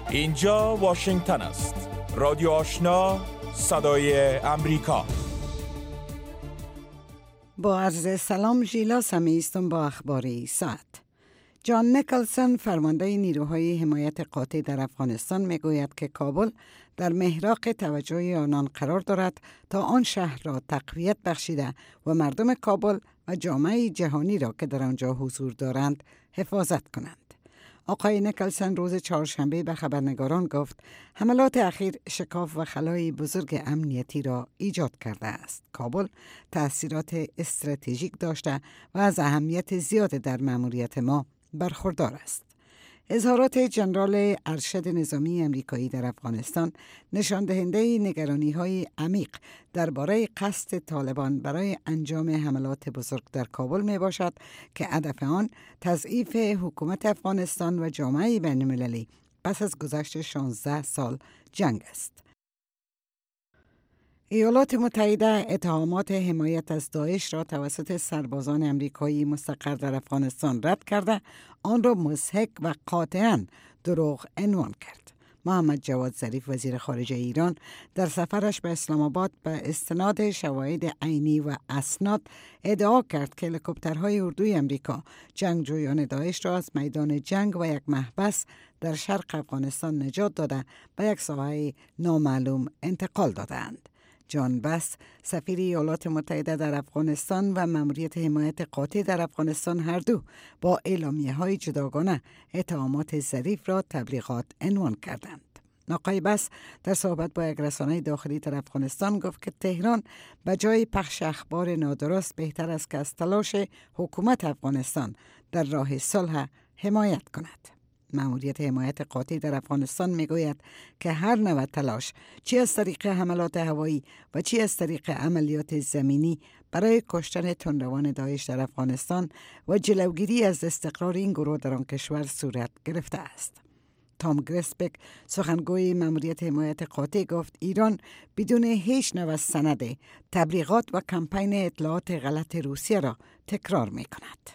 اینجا واشنگتن است. رادیو آشنا، صدای امریکا. با عرض سلام، ژیلا سمی هستم با اخبار ساعت. جان نیکلسون فرمانده نیروهای حمایت قاطع در افغانستان میگوید که کابل در محراق توجه آنان قرار دارد تا آن شهر را تقویت بخشیده و مردم کابل و جامعه جهانی را که در آنجا حضور دارند حفاظت کنند. آقای نیکلسون روز چهارشنبه به خبرنگاران گفت حملات اخیر شکاف و خلای بزرگ امنیتی را ایجاد کرده است. کابل تأثیرات استراتژیک داشته و از اهمیت زیاد در مأموریت ما برخوردار است. اظهارات جنرال ارشد نظامی امریکایی در افغانستان نشان دهنده نگرانی‌های عمیق درباره قصد طالبان برای انجام حملات بزرگ در کابل می باشد که هدف آن تضعیف حکومت افغانستان و جامعه بین‌المللی پس از گذشت 16 سال جنگ است. ایالات متحده اتهامات حمایت از داعش را توسط سربازان امریکایی مستقر در افغانستان رد کرده آن را مضحک و قاطعاً دروغ عنوان کرد. محمد جواد ظریف وزیر خارجه ایران در سفرش به اسلام آباد به استناد شواهد عینی و اسناد ادعا کرد که هلیکوپترهای اردوی امریکا جنگجویان داعش را از میدان جنگ و یک محبس در شرق افغانستان نجات داده به یک ساحه نامعلوم انتقال دادند. جان بس سفیر ایالات متحده در افغانستان و مأموریت حمایت قاطع در افغانستان هر دو با اعلامیه‌های جداگانه اتهامات ظریف را تبلیغات عنوان کردند. آقای بس در صحبت با یک رسانه داخلی در افغانستان گفت که تهران به جای پخش اخبار نادرست بهتر است که از تلاش حکومت افغانستان در راه صلح حمایت کند. مأموریت حمایت قاطع در افغانستان میگوید که هر نوع تلاش چی از طریق حملات هوایی و چی از طریق عملیات زمینی برای کشتن تندروان داعش در افغانستان و جلوگیری از استقرار این گروه در آن کشور صورت گرفته است. تام گریسبک سخنگوی مأموریت حمایت قاطع گفت ایران بدون هیچ نوع سند تبلیغات و کمپین اطلاعات غلط روسیه را تکرار میکند.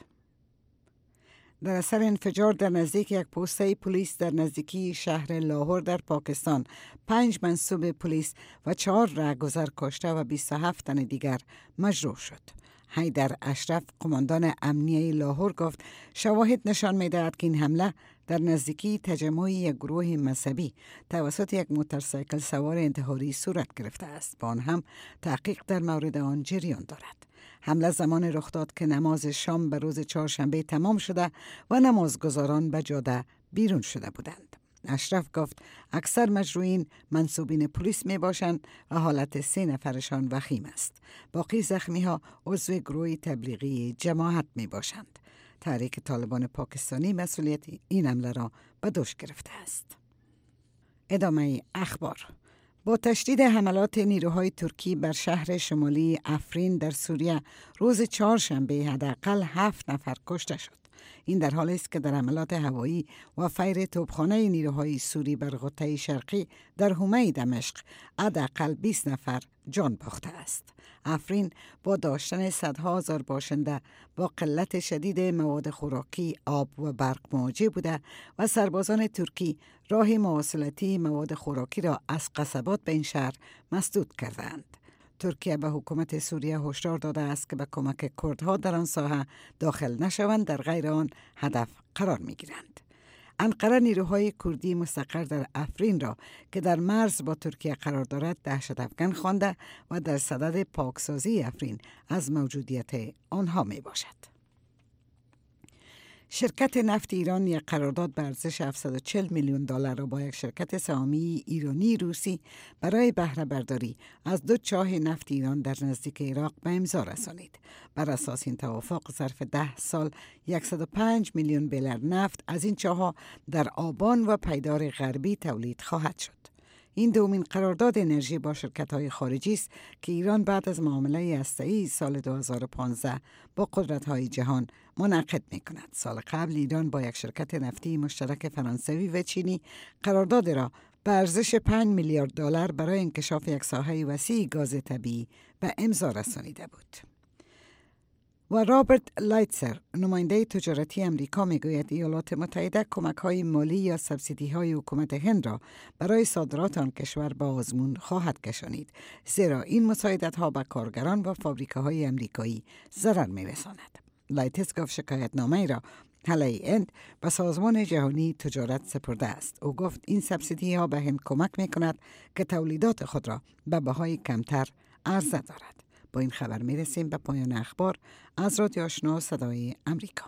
در اثر انفجار در نزدیک یک پوسته پلیس در نزدیکی شهر لاهور در پاکستان 5 منصوب پلیس و 4 رهگذر کشته و 27 تن دیگر مجروح شد. حیدر اشرف قماندان امنیه لاهور گفت شواهد نشان می‌دهد که این حمله در نزدیکی تجمع یک گروه مذهبی توسط یک موتورسیکل سوار انتحاری صورت گرفته است. با آن هم تحقیق در مورد آن جریان دارد. حمله زمان رخ داد که نماز شام به روز چهارشنبه تمام شده و نمازگزاران به جاده بیرون شده بودند. اشرف گفت اکثر مجروحین منصوبین پلیس می باشند و حالت 3 نفرشان وخیم است. باقی زخمی ها عضو گروه تبلیغی جماعت می باشند. تحریک طالبان پاکستانی مسئولیت این حمله را به دوش گرفته است. ادامه اخبار. با تشدید حملات نیروهای ترکی بر شهر شمالی افرین در سوریه روز چهارشنبه حداقل 7 نفر کشته شد. این در حالی است که در حملات هوایی و فیر توپخانه نیروهای سوری بر غوطه شرقی در حومه دمشق حداقل 20 نفر جان باخته است. افرین با داشتن صدها هزار باشنده با قلت شدید مواد خوراکی، آب و برق مواجه بوده و سربازان ترکی راه مواصلاتی مواد خوراکی را از قصبات به این شهر مسدود کردند. ترکیه به حکومت سوریه هشدار داده است که به کمک کردها در آن ساحه داخل نشوند، در غیر آن هدف قرار می گیرند. انقره نیروهای کردی مستقر در افرین را که در مرز با ترکیه قرار دارد دهشت افکن خوانده و در صدد پاکسازی افرین از موجودیت آنها می باشد. شرکت نفت ایران یک قرارداد به ارزش 740 میلیون دلار را با یک شرکت سهامی ایرانی روسی برای بهره برداری از 2 چاه نفت ایران در نزدیک عراق به امضا رسانید. بر اساس این توافق ظرف 10 سال 105 میلیون بلر نفت از این چاه‌ها در آبان و پیدار غربی تولید خواهد شد. این دومین قرارداد انرژی با شرکت‌های خارجی است که ایران بعد از معامله هسته‌ای سال 2015 با قدرت‌های جهان منعقد می‌کند. سال قبل ایران با یک شرکت نفتی مشترک فرانسوی و چینی قرارداد را به ارزش 5 میلیارد دلار برای انکشاف یک ساحه وسیع گاز طبیعی به امضا رسانیده بود. و رابرت لایتسر نماینده تجارتی امریکا میگوید ایالات متحده کمک‌های مالی یا سبسیدی‌های حکومت هند را برای صادرات آن کشور به آزمون خواهد کشانید، زیرا این مساعدت‌ها به کارگران و فابریکه‌های امریکایی ضرر می‌رساند. لایتس گفت شکایتنامه‌ای را هلای هند به سازمان جهانی تجارت سپرده است. او گفت این سبسیدی‌ها به هند کمک می‌کند که تولیدات خود را به بهای کمتر عرضه دارد. با این خبر میرسیم به پایان اخبار از رادیو آشنا صدای امریکا.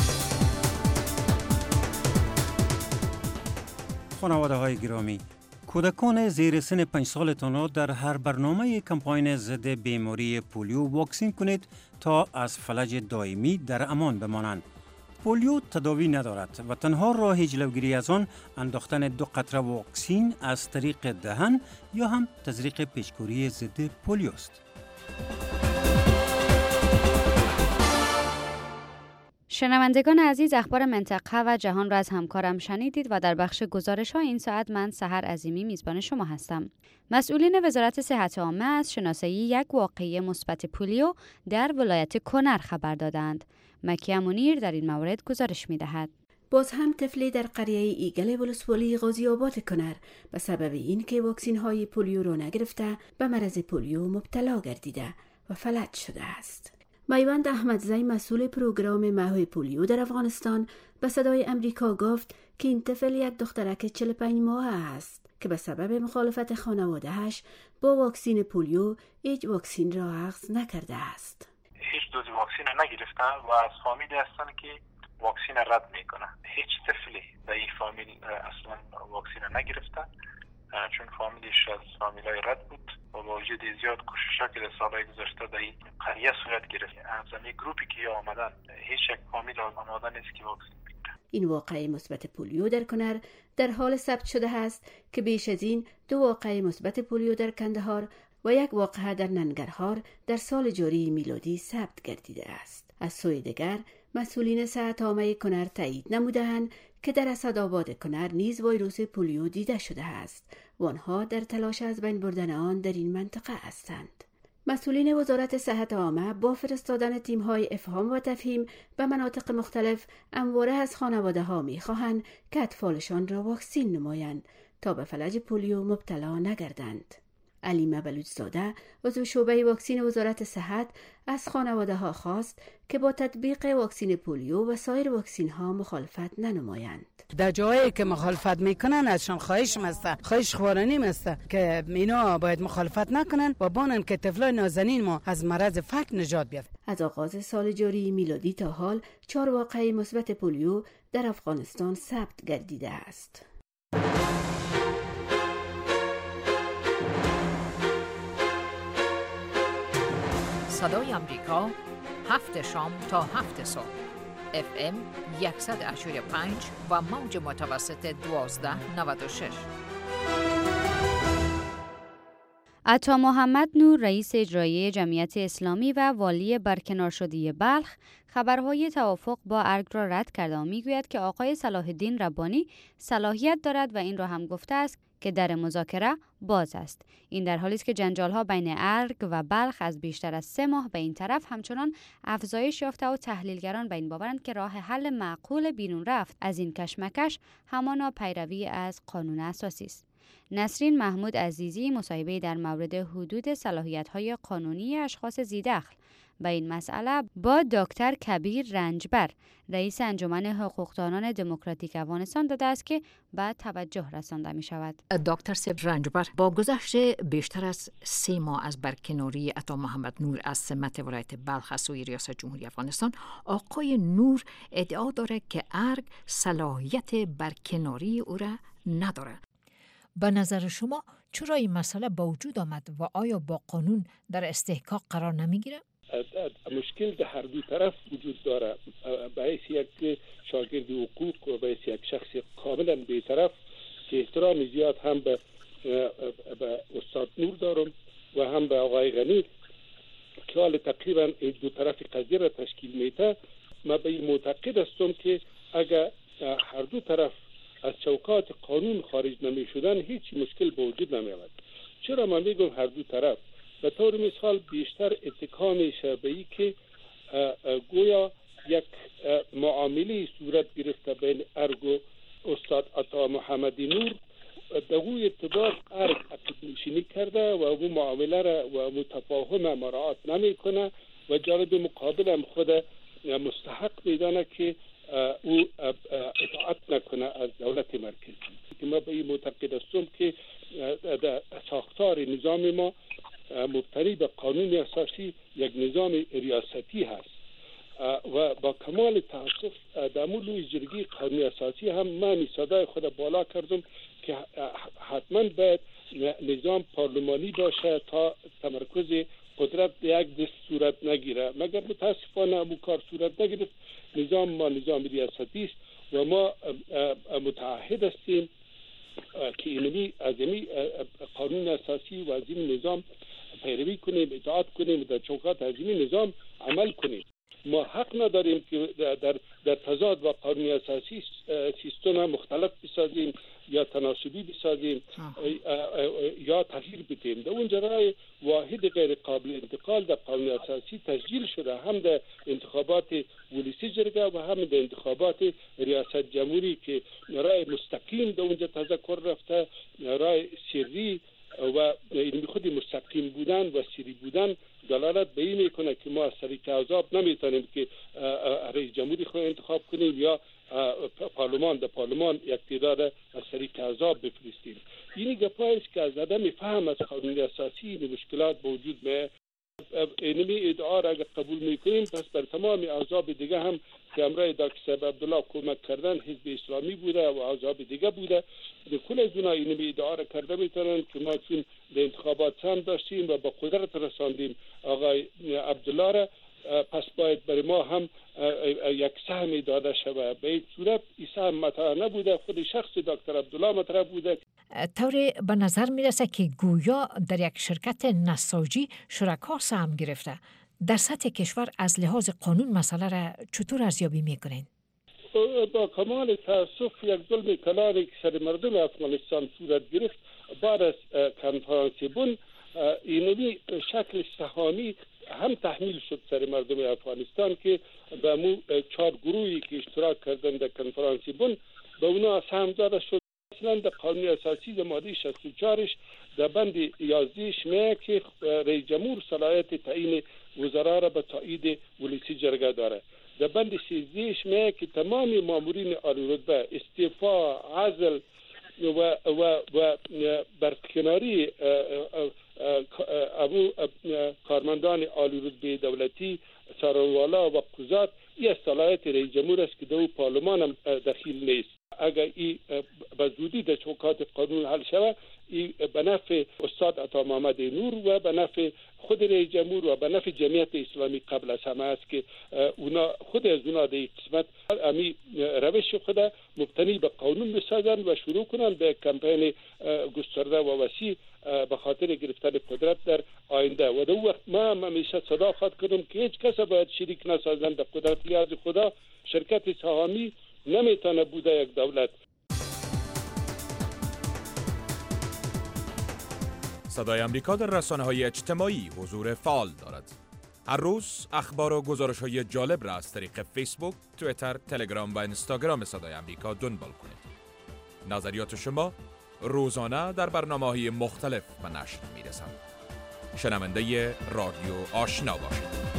خانواده های گرامی، کودکان زیر سن 5 سالتان را در هر برنامه کمپاین ضد بیماری پولیو واکسین کنید تا از فلج دائمی در امان بمانند. پولیو تداوی ندارد و تنها راه جلوگیری از آن انداختن 2 قطره واکسین از طریق دهن یا هم تزریق پیچکوری ضد پولیو است. شنوندگان عزیز، اخبار منطقه و جهان را از همکارم شنیدید و در بخش گزارش‌ها این ساعت من سحر عظیمی میزبان شما هستم. مسئولین وزارت صحت عامه از شناسایی یک واقعه مثبت پولیو در ولایت کنر خبر دادند. مکیه منیر در این مورد گزارش می‌دهد. باز هم طفلی در قریه ایگل ولسوالی غازی آباد کنر به سبب اینکه واکسین های پولیو را نگرفته به مرض پولیو مبتلا گردیده و فلج شده است. میوند احمدزی مسئول پروگرام مهار پولیو در افغانستان به صدای امریکا گفت که این طفل یک دخترک 45 ماهه است که به سبب مخالفت خانواده‌اش با واکسین پولیو هیچ واکسین را اخذ نکرده است. هیچ دوز واکسین نگرفته و از فامیلی هستن که واکسین رد میکنه. هیچ طفلی به این فامیل اصلا واکسین نگرفته، چون فامیلش از فامیلای رد بود و با وجود زیاد کوشش‌ها که در سالهای گذشته در این قریه صورت گرفت، از همین گروپی که آمدن هیچ یک فامیل آماده نیست که واکسین بگیره. این واقعه مثبت پولیو در کنر در حال ثبت شده است که بیش از این 2 واقعه مثبت پولیو در کندهار و 1 واقعه در ننگرهار در سال جاری میلادی ثبت گردیده است. از سوی دیگر مسئولین صحت عامه کنر تایید نمودند که در اسدآباد کنر نیز ویروس پولیو دیده شده است و آنها در تلاش از بین بردن آن در این منطقه هستند. مسئولین وزارت صحت عامه با فرستادن تیم‌های افهام و تفهیم به مناطق مختلف همواره از خانواده‌ها می‌خواهند که اطفالشان را واکسین نمایند تا به فلج پولیو مبتلا نگردند. علیمه بلوچزاده عضو شعبه واکسین وزارت صحت از خانواده‌ها خواست که با تطبیق واکسین پولیو و سایر واکسین‌ها مخالفت ننمایند. در جایی که مخالفت میکنن ازشان خواهش خوارانی مسته که اینا باید مخالفت نکنن و بانن که طفلای نازنین ما از مرض فقر نجات بیافت. از آغاز سال جاری میلادی تا حال 4 واقعه مثبت پولیو در افغانستان ثبت گردیده است. صدای امریکا 7 شام تا 7 صبح FM 100.5 و موج متوسط 1296. عطا محمد نور رئیس اجرایی جمعیت اسلامی و والی برکنارشدگی بلخ خبرهای توافق با ارگ را رد کرده و میگوید که آقای صلاح الدین ربانی صلاحیت دارد و این را هم گفته است که در مذاکره باز است. این در حالی است که جنجال‌ها بین ارگ و بلخ از بیشتر از 3 ماه به این طرف همچنان افزایش یافته و تحلیلگران به این باورند که راه حل معقول بیرون رفت از این کشمکش همانا پیروی از قانون اساسی است. نسرین محمود عزیزی مصاحبه در مورد حدود صلاحیت‌های قانونی اشخاص ذی‌دخل به این مسئله با دکتر کبیر رنجبر رئیس انجمن حقوقدانان دموکراتیک افغانستان داده است که بعد توجه رسانده می شود. دکتر سیب رنجبر، با گذشت بیشتر از 3 ماه از برکناری عطا محمد نور از سمت ولایت بلخ از سوی ریاست جمهوری افغانستان، آقای نور ادعا دارد که ارگ صلاحیت برکناری او را ندارد. به نظر شما چرا این مسئله با وجود آمد و آیا با قانون در استحقاق قرار نمیگیره؟ مشکل در هر دو طرف وجود داره. باعث یک شاگرد حقوق و باعث یک شخص کاملا بی‌طرف که احترام زیاد هم به استاد نور دارم و هم به آقای غنی که حال تقریبا این دو طرف قضیه را تشکیل میده. من به این معتقد هستم که اگر هر دو طرف از چوکات قانون خارج نمی شدن هیچ مشکل به وجود نمی آمد. چرا من میگم هر دو طرف؟ به طور مثال بیشتر اتکا میشه به این که گویا یک معامله صورت گرفته بین ارگ و استاد عطا محمدی نور. به او اعتبار ارگ عقد نشینی کرده و او معامله را و متفاهم مراعات نمیکنه و جانب مقابل هم خود مستحق میدانه که او اطاعت نکنه از دولت مرکزی. ما به این معتقد هستم که در ساختار نظام ما مبتنی به قانون اساسی یک نظام ریاستی هست و با کمال تاسف در مولوی جرگی قانون اساسی هم من صدای خود بالا کردم که حتما باید نظام پارلمانی باشه تا تمرکز قدرت یک دست صورت نگیره، مگر متاسفانه امو کار صورت نگیرد. نظام ما نظام ریاستی است و ما متعهد هستیم که اینمی از این قانون اساسی و از این نظام پیروی کنیم، اطاعت کنیم و در چوکات از این نظام عمل کنیم. ما حق نداریم که در تضاد با قانون اساسی سیستم مختلف بسازیم یا تناسبی بسازیم یا تغییر بدیم. در اونجا رای واحد غیر قابل انتقال در قانون اساسی تسجیل شده، هم در انتخابات ولسی جرگه و هم در انتخابات ریاست جمهوری که رای مستقیم در اونجا تذکر رفته، رای سری و این خود مستقیم بودن و سری بودن دلالت به این میکنه که ما از طریق احزاب نمیتونیم که رئیس جمهوری خود انتخاب کنیم یا پارلمان یک تعداد از طریق احزاب بفرستیم. این گپایی است که از عدم فهم از قانون اساسی این مشکلات وجود میاد. اینمی ادعا را اگر قبول میکنیم پس بر تمام احزاب دیگه هم که همراه دکتر عبدالله کمک کردن حزب اسلامی بوده و احزاب دیگه بوده، کل از اونا اینمی ادعا را کرده میتونن که ما چون در انتخابات هم داشتیم و با قدرت رساندیم آقای عبدالله را، پس باید برای ما هم یک سهم داده شود. به این صورت این سهم مطرح نبوده، خود شخص دکتر عبدالله مطرح بوده. طوری به نظر میرسه که گویا در یک شرکت نساجی شرکا سهم گرفته. در سطح کشور از لحاظ قانون مسئله را چطور ارزیابی میکنین؟ با کمال تاسف یک ظلم کلانی که سر مردم افغانستان صورت گرفت بعد از کنفرانس بن، اینمی شکل سهامی هم تحمیل شد سر مردم افغانستان که به مو 4 گروهی که اشتراک کردن در کنفرانس بن به اونا سهم داده شد. مثلا در قانون اساسی در ماده 64 در بند 11 میگه که رئیس جمهور صلاحیت تعیین وزرا را به تایید ولسی جرگه داره. در بند 13 میگه که تمام مامورین عالی رتبه استعفا، عزل و برکناری کارمندان عالی رتبه دولتی، سرانوالا و قضات این صلاحیت رئیس جمهور است که در پارلمان هم دخیل نیست. اگر این به زودی در چوکات قانون حل شود، این به نفع استاد عطا محمد نور و به نفع خود رئیس جمهور و به نفع جمعیت اسلامی قبل از همه است که اونا خود از اونا در قسمت امی روش خود مبتنی به قانون بسازن و شروع کنن به کمپین گسترده و وسیع به خاطر گرفتن قدرت در آینده. و در وقت ما همیشه صدا خواد کردم که هیچ کس باید شریک نسازن در قدرت. لیاز خدا شرکت سهامی نمیتونه بوده یک دولت. صدای امریکا در رسانه‌های اجتماعی حضور فعال دارد. هر روز اخبار و گزارش‌های جالب را از طریق فیسبوک، توییتر، تلگرام و اینستاگرام صدای امریکا دنبال کنید. نظریات شما روزانه در برنامه‌های مختلف به نشر می‌رسند. شنونده رادیو آشنا باشید.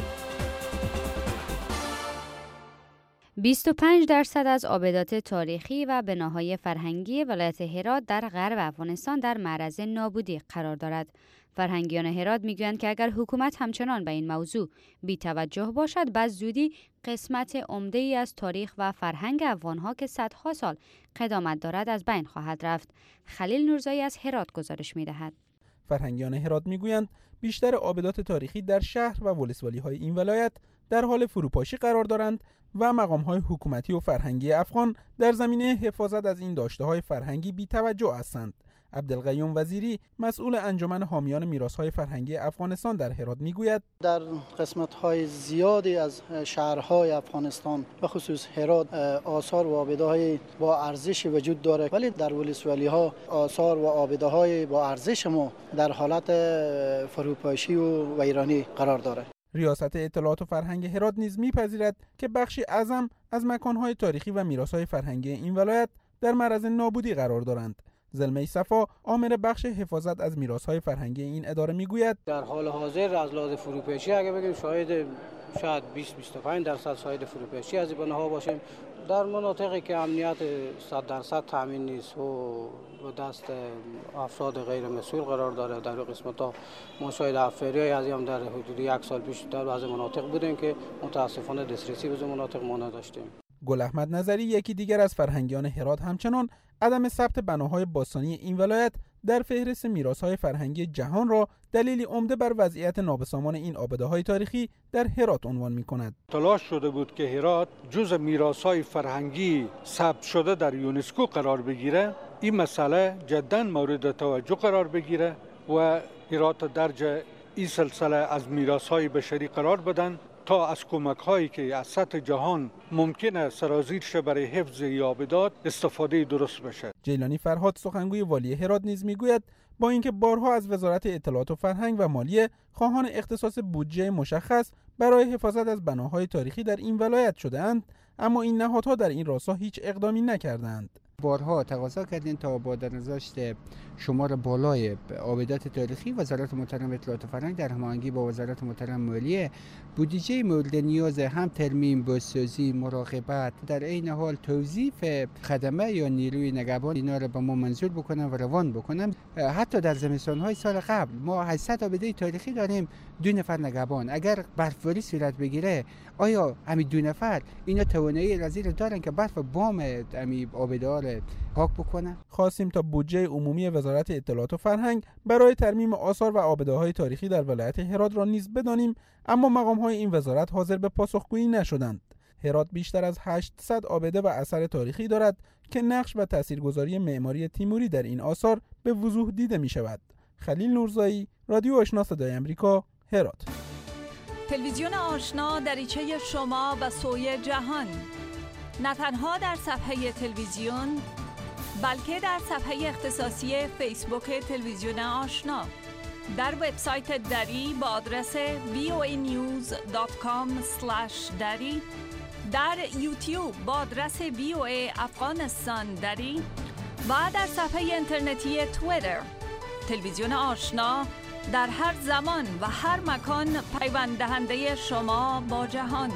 25% از آبدات تاریخی و بناهای فرهنگی ولایت هرات در غرب افغانستان در معرض نابودی قرار دارد. فرهنگیان هرات میگویند که اگر حکومت همچنان به این موضوع بی‌توجه باشد، بس زودی قسمت عمده‌ای از تاریخ و فرهنگ افغانها که صدها سال قدامت دارد از بین خواهد رفت. خلیل نورزایی از هرات گزارش می‌دهد. فرهنگیان هرات میگویند بیشتر آبدات تاریخی در شهر و ولسوالی‌های این ولایت در حال فروپاشی قرار دارند و مقام‌های حکومتی و فرهنگی افغان در زمینه حفاظت از این داشته‌های فرهنگی بی‌توجه هستند. عبدالقیوم وزیری مسئول انجمن حامیان میراث‌های فرهنگی افغانستان در هرات میگوید در قسمت‌های زیادی از شهرهای افغانستان به خصوص هرات آثار و آبده‌های با ارزش وجود دارد، ولی در ولسوالی‌ها آثار و آبده‌های با ارزش ما در حالت فروپاشی و ویرانی قرار دارد. ریاست اطلاعات و فرهنگ هرات نیز می‌پذیرد که بخشی اعظم از مکان‌های تاریخی و میراث‌های فرهنگی این ولایت در معرض نابودی قرار دارند. زلمه صفا، آمر بخش حفاظت از میراث‌های فرهنگی این اداره میگوید در حال حاضر از لحاظ فروپیشی اگه بگیم شاید 20-25% شاید فروپیشی از بناها باشیم. در مناطقی که امنیت 100% تامین نیست و دست افراد غیر مسئول قرار داره، در قسمت‌ها ما شاید افریای از هم در حدود 1 سال پیش در بعضی مناطق بودیم که متاسفانه دسترسی به مناطق ما نداشتیم. گل احمد نظری، یکی دیگر از فرهنگیان هرات، همچنان عدم ثبت بناهای باستانی این ولایت در فهرست میراث‌های فرهنگی جهان را دلیلی عمده بر وضعیت نابسامان این آباده‌های تاریخی در هرات عنوان می‌کند. تلاش شده بود که هرات جزء میراث‌های فرهنگی ثبت شده در یونسکو قرار بگیره. این مسئله جداً مورد توجه قرار بگیره و هرات درج این سلسله از میراث‌های بشری قرار بدن تا از کمک‌هایی که از سطح جهان ممکنه سرازیر شه برای حفظ آبادات استفاده درست بشه. جیلانی فرهاد، سخنگوی والی هرات، نیز میگوید با اینکه بارها از وزارت اطلاعات و فرهنگ و مالیه خواهان اختصاص بودجه مشخص برای حفاظت از بناهای تاریخی در این ولایت شده‌اند، اما این نهادها در این راستا هیچ اقدامی نکردند. بارها تقاضا کردیم تا با درنظرشت شمار بالای آبادات تاریخی وزارت محترم اطلاعات و فرهنگ در هماهنگی با وزارت محترم مالیه بودجه مورد نیاز هم ترمیم، بازسازی، مراقبت، در عین حال توظیف خدمه یا نیروی نگهبان اینا رو به ما منظور بکنن و روان بکنن. حتی در زمستان‌های سال قبل ما 800 آباده تاریخی داریم، 2 نفر نگهبان. اگر برفباری صورت بگیره آیا همین 2 نفر اینا توانایی رزیل دارن که برف بام همین آباده‌ها پاک بکنن؟ خواستیم تا بودجه عمومی وزارت اطلاعات و فرهنگ برای ترمیم آثار و آباده‌های تاریخی در ولایت هرات را نیز بدانیم، اما مقام‌های این وزارت حاضر به پاسخگویی نشدند. هرات بیشتر از 800 آباده و اثر تاریخی دارد که نقش و تاثیرگذاری معماری تیموری در این آثار به وضوح دیده می‌شود. خلیل نورزایی، رادیو آشنا صدای آمریکا، هرات. تلویزیون آشنا دریچه شما و سوی جهان، نه تنها در صفحه تلویزیون بلکه در صفحه اختصاصی فیسبوک تلویزیون آشنا، در وبسایت دری با آدرس voanews.com/dari، در یوتیوب با آدرس VOA افغانستان دری و در صفحه اینترنتی توییتر. تلویزیون آشنا در هر زمان و هر مکان پیوند دهنده شما با جهان.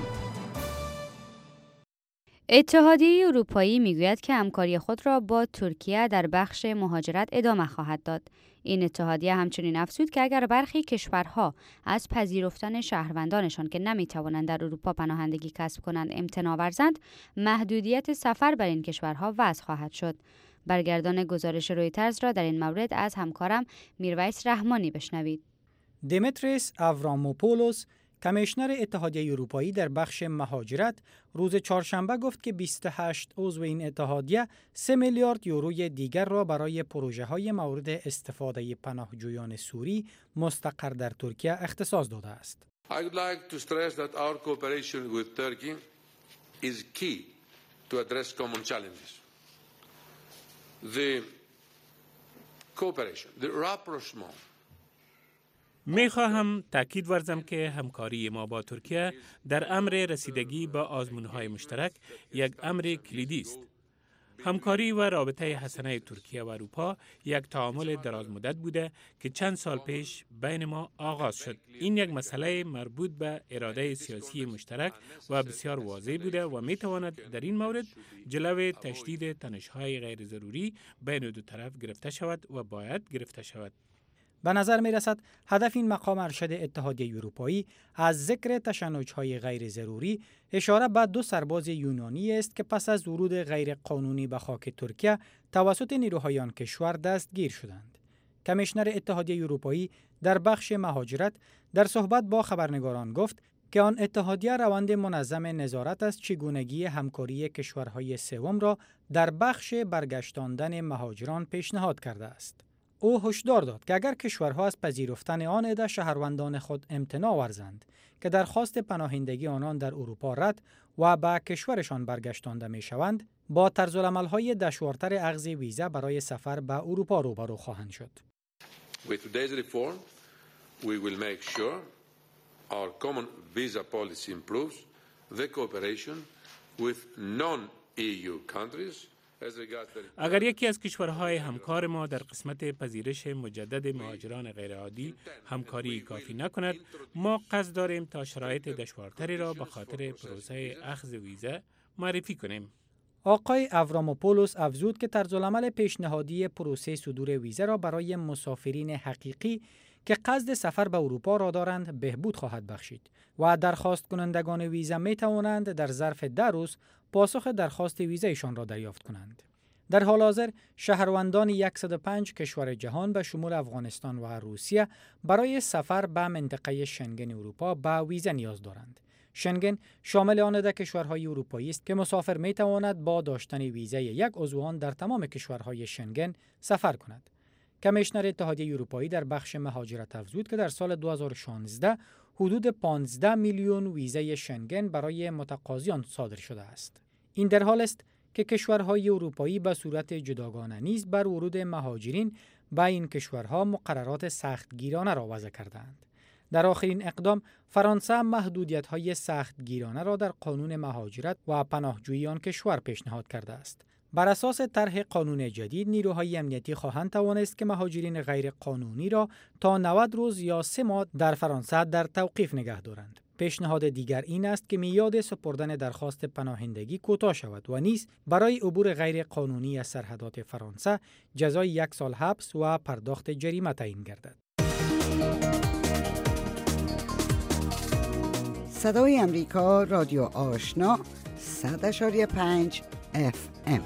اتحادیه اروپایی میگوید که همکاری خود را با ترکیه در بخش مهاجرت ادامه خواهد داد. این اتحادیه همچنین افزود که اگر برخی کشورها از پذیرفتن شهروندانشان که نمیتوانند در اروپا پناهندگی کسب کنند امتناع ورزند، محدودیت سفر بر این کشورها وضع خواهد شد. برگردان گزارش رویترز را در این مورد از همکارم میرویس رحمانی بشنوید. دیمتریس آوراموپولوس، کمیشنر اتحادیه اروپایی در بخش مهاجرت، روز چهارشنبه گفت که 28 عضو این اتحادیه 3 میلیارد یوروی دیگر را برای پروژه‌های مورد استفاده پناهجویان سوری مستقر در ترکیه اختصاص داده است. I would like to stress that our cooperation with Turkey is key to address common challenges. The cooperation, the rapprochement. میخواهم تأکید ورزم که همکاری ما با ترکیه در امر رسیدگی به آزمون‌های مشترک یک امر کلیدی است. همکاری و رابطه حسنه ترکیه و اروپا یک تعامل دراز مدت بوده که چند سال پیش بین ما آغاز شد. این یک مسئله مربوط به اراده سیاسی مشترک و بسیار واضح بوده و میتواند در این مورد جلوی تشدید تنش‌های غیر ضروری بین دو طرف گرفته شود و باید گرفته شود. به نظر می رسد هدف این مقام ارشد اتحادیه اروپایی از ذکر تشنج‌های غیر ضروری اشاره به 2 سرباز یونانی است که پس از ورود غیر قانونی به خاک ترکیه توسط نیروهای آن کشور دستگیر شدند. کمیشنر اتحادیه اروپایی در بخش مهاجرت در صحبت با خبرنگاران گفت که آن اتحادیه روند منظم نظارت از چگونگی همکاری کشورهای سوم را در بخش برگشتاندن مهاجران پیشنهاد کرده است. او هشدار داد که اگر کشورها از پذیرفتن آن عده شهروندان خود امتناع ورزند که درخواست پناهندگی آنان در اروپا رد و به کشورشان برگشتانده می شوند، با طرزالعمل‌های دشوارتر اخذ ویزا برای سفر به اروپا روبرو خواهند شد. With today's reform, we will make sure our common visa policy improves the cooperation with non-EU countries. اگر یکی از کشورهای همکار ما در قسمت پذیرش مجدد مهاجران غیرعادی همکاری کافی نکند، ما قصد داریم تا شرایط دشوارتری را به خاطر پروسه اخذ ویزا معرفی کنیم. آقای اوراموپولوس افزود که طرزالعمل پیشنهادی پروسه صدور ویزا را برای مسافرین حقیقی که قصد سفر به اروپا را دارند بهبود خواهد بخشید و درخواست کنندگان ویزا می توانند در ظرف 10 روز پاسخ درخواست ویزایشان را دریافت کنند. در حال حاضر شهروندان 105 کشور جهان به شمول افغانستان و روسیه برای سفر به منطقه شنگن اروپا به ویزا نیاز دارند. شنگن شامل آن 10 کشورهای اروپایی است که مسافر می تواند با داشتن ویزای یک عضو آن در تمام کشورهای شنگن سفر کند. کمیشنر اتحادیه اروپایی در بخش مهاجرت افزود که در سال 2016 حدود 15 میلیون ویزای شنگن برای متقاضیان صادر شده است. این در حال است که کشورهای اروپایی به صورت جداگانه نیز بر ورود مهاجرین به این کشورها مقررات سختگیرانه را وضع کردند. در آخرین اقدام فرانسه محدودیت‌های سختگیرانه را در قانون مهاجرت و پناهجویی آن کشور پیشنهاد کرده است. بر اساس طرح قانون جدید، نیروهای امنیتی خواهند توانست که مهاجرین غیر قانونی را تا 90 روز یا 3 ماه در فرانسه در توقیف نگه دارند. پیشنهاد دیگر این است که میعاد سپردن درخواست پناهندگی کوتاه شود و نیز برای عبور غیر قانونی از سرحدات فرانسه جزای 1 سال حبس و پرداخت جریمه تعیین گردد. صدای امریکا، رادیو آشنا، 100.5 FM.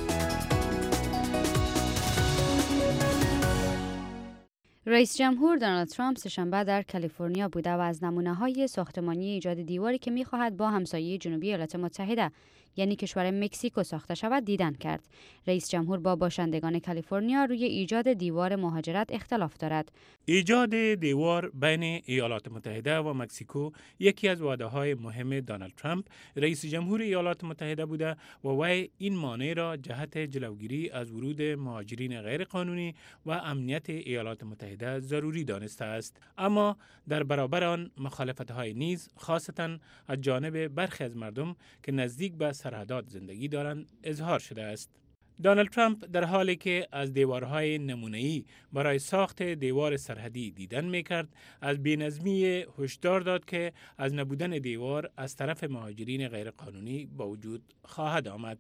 رئیس جمهور دونالد ترامپ سه‌شنبه در کالیفرنیا بوده و از نمونه‌های ساختمانی ایجاد دیواری که می‌خواهد با همسایه جنوبی ایالات متحده یعنی کشور مکزیکو ساخته شود دیدن کرد. رئیس جمهور با باشندگان کالیفرنیا روی ایجاد دیوار مهاجرت اختلاف دارد. ایجاد دیوار بین ایالات متحده و مکزیکو یکی از وعده‌های مهم دونالد ترامپ رئیس جمهور ایالات متحده بوده و وی این مانع را جهت جلوگیری از ورود مهاجرین غیرقانونی و امنیت ایالات متحده ضروری دانسته است. اما در برابر آن مخالفت‌های نیز خاصتاً از جانب برخی از مردم که نزدیک به سرحدات زندگی دارند اظهار شده است. دونالد ترامپ در حالی که از دیوارهای نمونه‌ای برای ساخت دیوار سرحدی دیدن می‌کرد، از بی‌نظمی هشدار داد که از نبودن دیوار از طرف مهاجرین غیرقانونی با وجود خواهد آمد.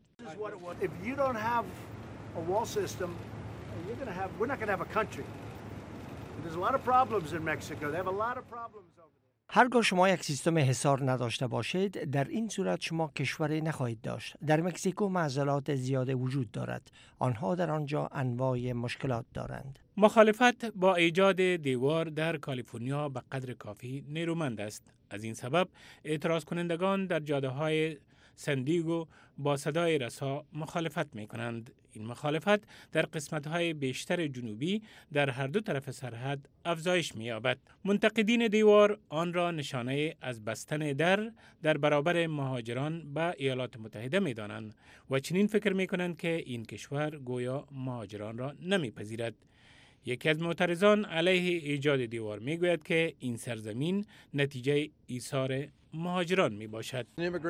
هرگاه شما یک سیستم حصار نداشته باشید، در این صورت شما کشوری نخواهید داشت. در مکزیکو معضلات زیاد وجود دارد. آنها در آنجا انواع مشکلات دارند. مخالفت با ایجاد دیوار در کالیفرنیا به قدر کافی نیرومند است. از این سبب اعتراض کنندگان در جاده‌های سندیگو با صدای رسا مخالفت می کنند. این مخالفت در قسمت‌های بیشتر جنوبی در هر دو طرف سرحد افزایش می یابد. منتقدین دیوار آن را نشانه از بستن در برابر مهاجران به ایالات متحده می دانند و چنین فکر می کنند که این کشور گویا مهاجران را نمی پذیرد. یکی از معترضان علیه ایجاد دیوار می گوید که این سرزمین نتیجه ایثار مهاجران می باشد.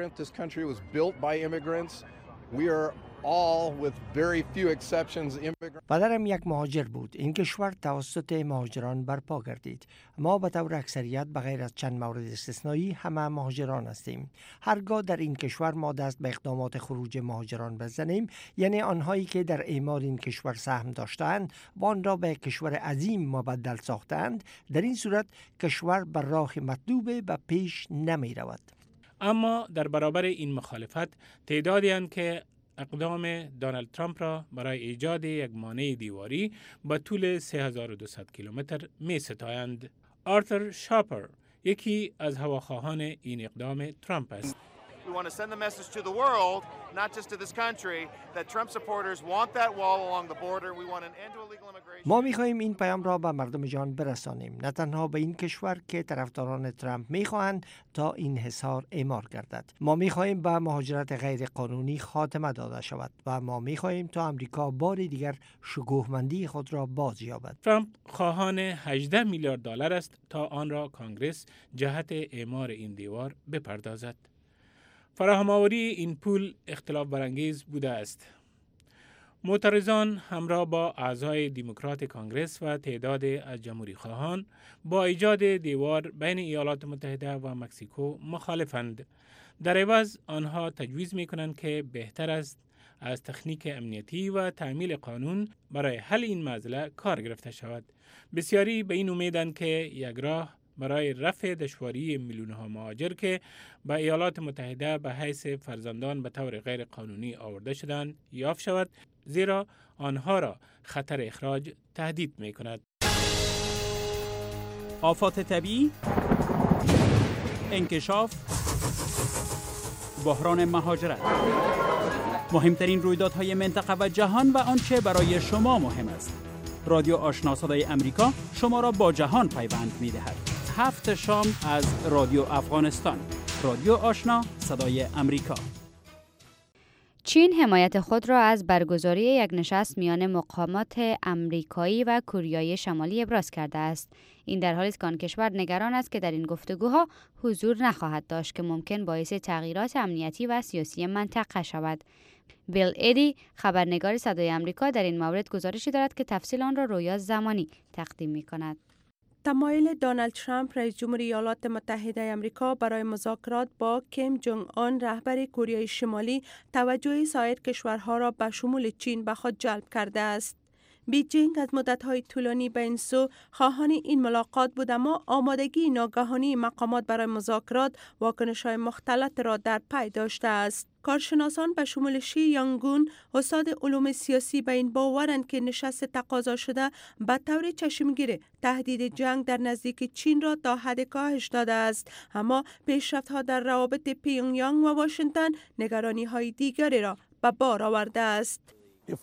پدرم یک مهاجر بود. این کشور توسط مهاجران برپا گردید. ما به طور اکثریت بغیر از چند مورد استثنایی همه مهاجران هستیم. هرگاه در این کشور ما دست به اقدامات خروج مهاجران بزنیم، یعنی آنهایی که در اعمار این کشور سهم داشتند و آن را به کشور عظیم مبدل ساختند، در این صورت کشور بر راه مطلوب به پیش نمی رود. اما در برابر این مخالفت تعدادی اند که اقدام دونالد ترامپ را برای ایجاد یک مانع دیواری با طول 3200 کیلومتر می ستایند. آرتور شاپر یکی از هواخواهان این اقدام ترامپ است. We want to send the message to the world, not just to this country, that Trump supporters want that wall along the border. We want an end to illegal immigration. ما می‌خواهیم این پیام را به مردم جهان برسانیم، نه تنها به این کشور که طرفداران ترامپ می‌خواهند تا این حصار اعمار گردد. ما می‌خواهیم به مهاجرت غیر قانونی خاتمه داده شود و ما می‌خواهیم تا آمریکا بار دیگر شکوهمندی خود را بازیابد. ترامپ خواهان 18 میلیارد دلار است تا آن را کانگرس جهت اعمار این دیوار بپردازد. فراهم‌آوری این پول اختلاف برانگیز بوده است. معترضان همراه با اعضای دموکرات کانگرس و تعداد از جمهوری خواهان با ایجاد دیوار بین ایالات متحده و مکزیکو مخالفند. در عوض آنها تجویز می‌کنند که بهتر است از تکنیک امنیتی و تعمیل قانون برای حل این معضله کار گرفته شود. بسیاری به این امیدند که یک راه برای رفع دشواری میلیون‌ها مهاجر که به ایالات متحده به حیث فرزندان به طور غیر قانونی آورده شدند یافت شود، زیرا آنها را خطر اخراج تهدید می‌کند. آفات طبیعی، انکشاف، بحران مهاجرت، مهمترین رویدادهای منطقه و جهان و آنچه برای شما مهم است. رادیو آشنا صدای امریکا شما را با جهان پیوند می‌دهد. 7 شام از رادیو افغانستان. رادیو آشنا صدای امریکا. چین حمایت خود را از برگزاری یک نشست میان مقامات امریکایی و کوریای شمالی ابراز کرده است. این در حالی است که آن کشور نگران است که در این گفتگوها حضور نخواهد داشت که ممکن باعث تغییرات امنیتی و سیاسی منطقه شود. بیل ایدی خبرنگار صدای امریکا در این مورد گزارشی دارد که تفصیل آن را رویا زمانی تقدیم می‌کند. تمایل دونالد ترامپ رئیس جمهور ایالات متحده آمریکا برای مذاکرات با کیم جونگ اون رهبر کره شمالی توجه سایر کشورها را به شمول چین به خود جلب کرده است. بیجینگ از مدت‌های طولانی به این سو خواهان این ملاقات بود، اما آمادگی ناگهانی مقامات برای مذاکرات واکنش‌های مختلط را در پی داشته است. کارشناسان به شمول شی یانگون استاد علوم سیاسی به این باورند که نشست تقاضا شده به طور چشمگیر تهدید جنگ در نزدیک چین را تا حد کاهش داده است، اما پیشرفت‌ها در روابط پیونگیانگ و واشنگتن نگرانی‌های دیگری را به بار آورده است.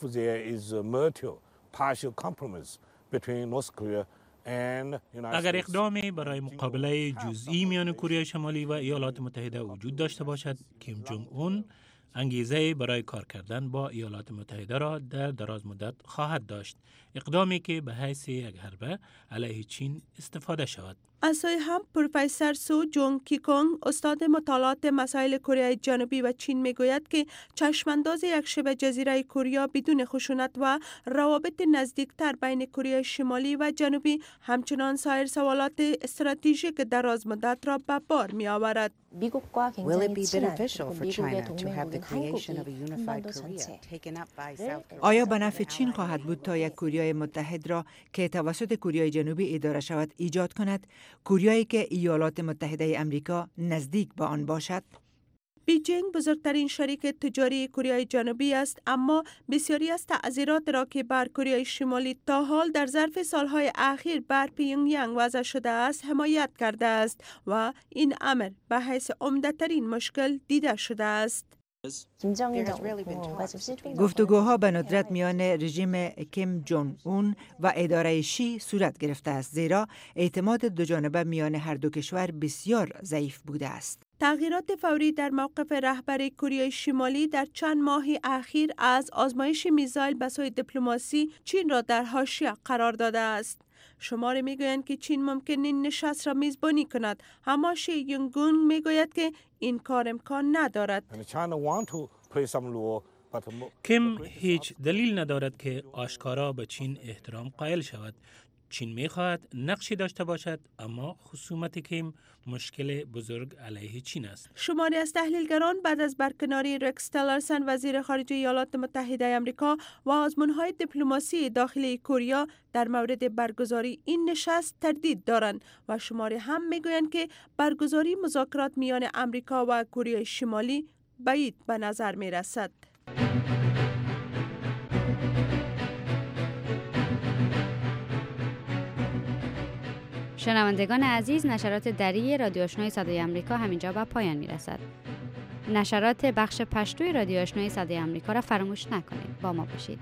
اگر اقدامی برای مقابله جزئی میان کره شمالی و ایالات متحده وجود داشته باشد، کیم جونگ اون انگیزه برای کار کردن با ایالات متحده را در دراز مدت خواهد داشت، اقدامی که به حیث یک حربه علیه چین استفاده شود. از سوی هم پروفسور سو جونگ کیکونگ استاد مطالعات مسائل کره جنوبی و چین میگوید که چشمانداز یک شبه جزیره کره بدون خشونت و روابط نزدیکتر بین کره شمالی و جنوبی همچنان سایر سوالات استراتژیک دراز مدت را به بار می آورد. آیا به نفع چین خواهد بود تا یک کره متحد را که توسط کره جنوبی اداره شود ایجاد کند، کوریایی که ایالات متحده آمریکا نزدیک به آن باشد؟ بیجینگ بزرگترین شریک تجاری کره جنوبی است، اما بسیاری از تعذیرات را که بر کره شمالی تا حال در ظرف سالهای اخیر بر پیونگیانگ وضع شده است حمایت کرده است و این امر به حیث عمده‌ترین مشکل دیده شده است. گفتگوها به ندرت میان رژیم کیم جونگ اون و اداره شی صورت گرفته است، زیرا اعتماد دوجانبه میان هر دو کشور بسیار ضعیف بوده است. تغییرات فوری در موقف رهبر کره شمالی در چند ماه اخیر از آزمایش میزایل به سوی دیپلماسی چین را در حاشیه قرار داده است. شماری میگویند که چین ممکن این نشست را میزبانی کند، اما شی یونگون میگوید که این کار امکان ندارد. کیم هیچ دلیل ندارد که آشکارا به چین احترام قائل شود. چین می‌خواهد نقشی داشته باشد، اما خصومت کیم مشکل بزرگ علیه چین است. شماری از تحلیلگران بعد از برکناری رکس تیلرسن وزیر خارجه ایالات متحده آمریکا و آزمون‌های دیپلماسی داخلی کره در مورد برگزاری این نشست تردید دارند و شماری هم میگویند که برگزاری مذاکرات میان آمریکا و کره شمالی بعید به نظر میرسد. شنوندگان عزیز، نشرات دری رادیو آشنای صدای امریکا همینجا به پایان میرسد. نشرات بخش پشتوی رادیو آشنای صدای آمریکا را فراموش نکنید. با ما باشید.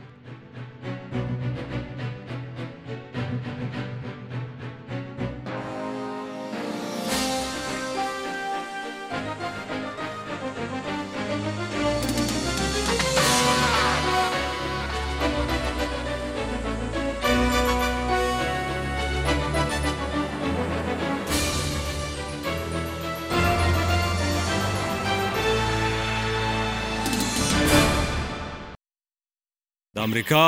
آمریکا